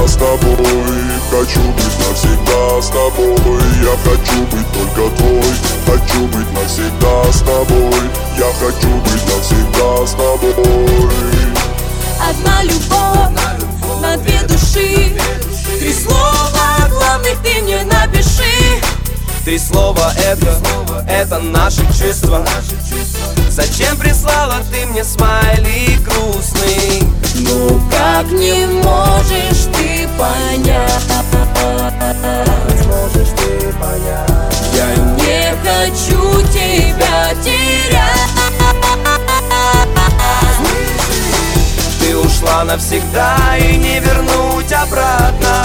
с тобой. Хочу быть навсегда с тобой. Я хочу быть только твой. Хочу быть навсегда с тобой. Я хочу быть навсегда с тобой. Одна любовь на две души. Три слова главных ты мне напиши. Три слова это наши чувства. Зачем прислала ты мне смайли грустный? Ну как не можешь ты понять? Я не хочу тебя терять. Ты ушла навсегда и не вернуть обратно.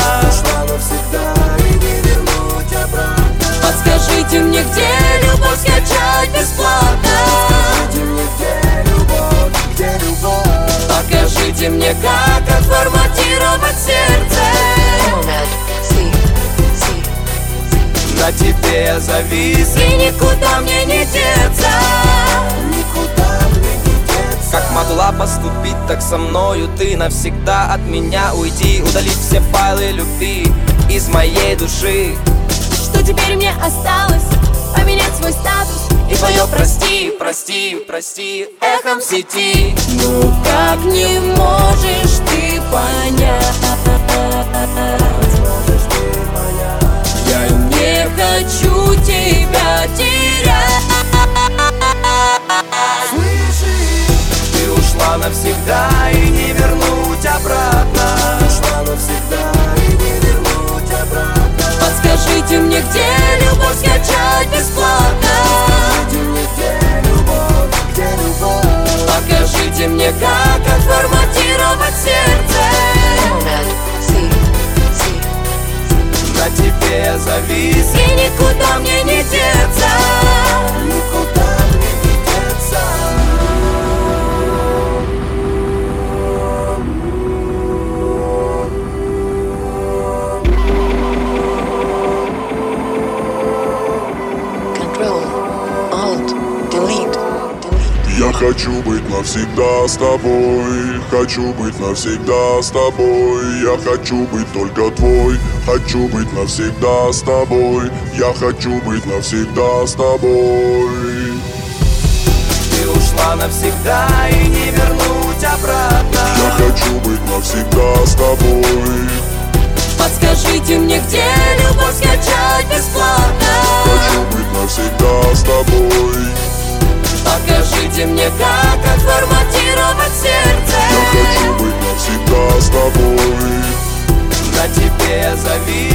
Подскажите мне, где любовь скачать бесплатно? Покажите мне, как отформатировать сердце. На тебе я завис И никуда мне не деться. Как могла поступить так со мною ты? Навсегда от меня уйди, удалить все файлы любви из моей души. Что теперь мне осталось? Поменять свой статус и твое прости, Прости, прости, эхом в сети. Ну как не можешь ты понять? Я не хочу тебя терять. Ты ушла навсегда и не вернуть обратно. Подскажите мне, где любовь скачать бесплатно? Покажите мне, как отформатировать сердце. На тебе я завис И никуда мне не деться. Я хочу быть навсегда с тобой. Хочу быть навсегда с тобой. Я хочу быть только твой. Хочу быть навсегда с тобой. Я хочу быть навсегда с тобой. Ты ушла навсегда и не вернуть обратно. Я хочу быть навсегда с тобой. Подскажите мне, где любовь скачать бесплатно? Хочу быть навсегда с тобой. Покажите мне, как отформатировать сердце. Я хочу быть навсегда с тобой. На тебе я завис